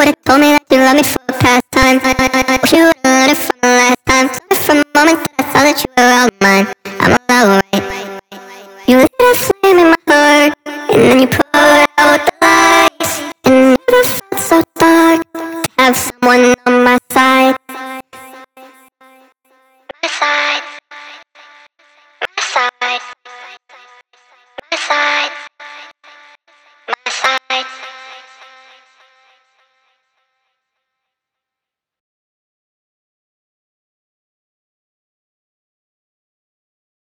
would've told me that you loved me for a pastime. Wish you would've learned it from the last time. Learned it from the moment that I saw that you were all mine. I'm all alright. You lit a